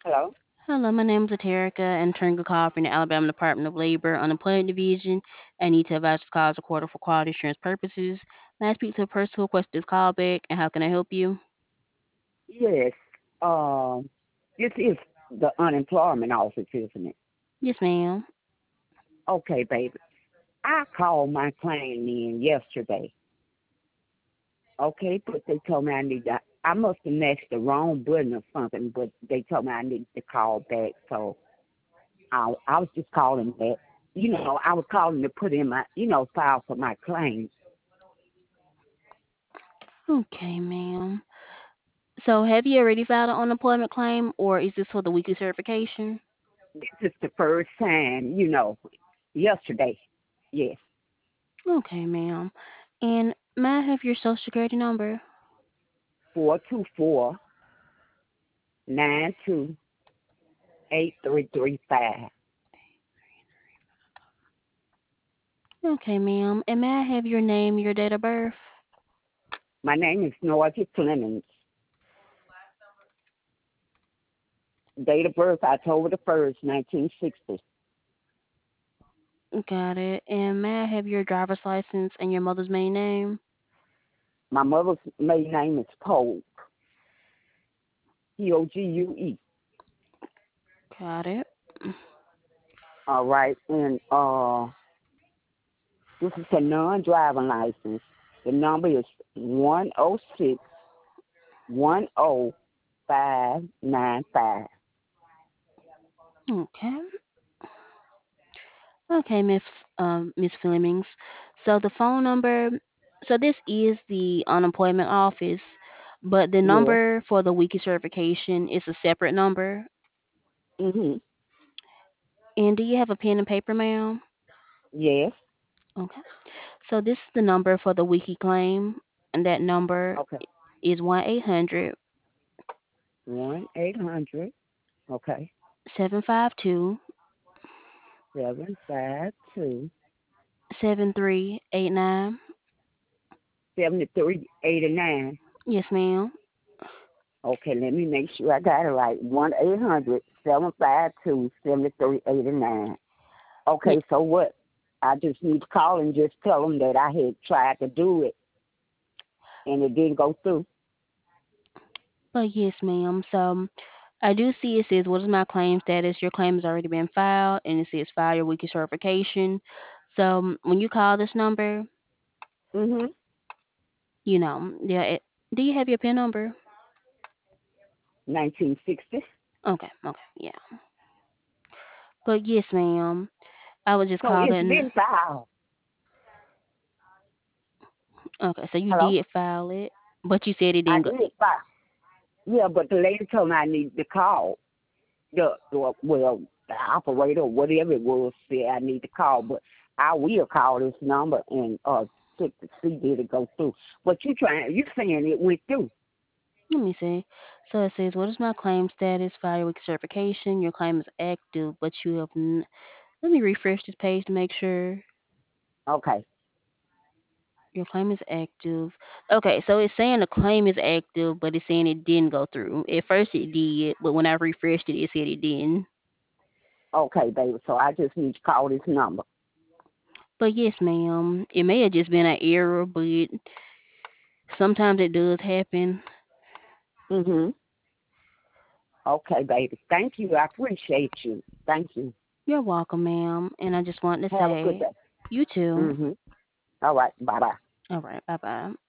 Hello. Hello, my name is Aterica, and turning a call from the Alabama Department of Labor Unemployment Division. I need to advise this call is recorded for quality assurance purposes. May I speak to a person who requested this call back, and how can I help you? Yes. Um, this is the unemployment office, isn't it? Yes, ma'am. Okay, baby. I called my claim in yesterday. Okay, but they told me I need to. I must have mashed the wrong button or something, but they told me I need to call back. So I was just calling back. I was calling to put in my, file for my claim. Okay, ma'am. So, have you already filed an unemployment claim, or is this for the weekly certification? This is the first time, yesterday. Yes. Okay, ma'am. And may I have your social security number? 424-928335. Okay, ma'am. And may I have your name, your date of birth? My name is Norty Clemens. Date of birth, October 1st, 1960. Got it. And may I have your driver's license and your mother's maiden name? My mother's maiden name is Pogue, Pogue. Got it. All right, and this is a non-driving license. The number is 106-10595. Okay. Okay, Miss Flemings. So the phone number, so this is the unemployment office, but the Yes. number for the weekly certification is a separate number. Mhm. And do you have a pen and paper, ma'am? Yes. Okay. So this is the number for the weekly claim, and that number Okay. is 1-800 1-800. Okay. 752 752 7389. 7389. Yes, ma'am. Okay, let me make sure I got it right. 1-800-752-7389. Yeah, Okay, so what? I just need to call and just tell them that I had tried to do it and it didn't go through. but yes, ma'am. So I do see it says, what is my claim status? Your claim has already been filed, and it says file your weekly certification. So when you call this number, Mhm. yeah, do you have your PIN number? 1960. Okay, okay, yeah. But yes, ma'am, I was just So it's calling. been filed. Okay, so you Hello? did file it, but you said it I didn't go. did file. Yeah, but the lady told me I needed to call. The operator or whatever it was said I need to call, but I will call this number and check to see did it go through. But you saying it went through. Let me see. So it says, what is my claim status? File your weekly certification. Your claim is active, but you have. Let me refresh this page to make sure. Okay. Your claim is active. Okay, so it's saying the claim is active, but it's saying it didn't go through. At first it did, but when I refreshed it, it said it didn't. Okay, baby. So I just need to call this number. But yes, ma'am, it may have just been an error, but sometimes it does happen. Mhm. Okay, baby. Thank you. I appreciate you. Thank you. You're welcome, ma'am. And I just wanted to Have a good say, day. you too. Mhm. All right. Bye bye. All right, bye bye.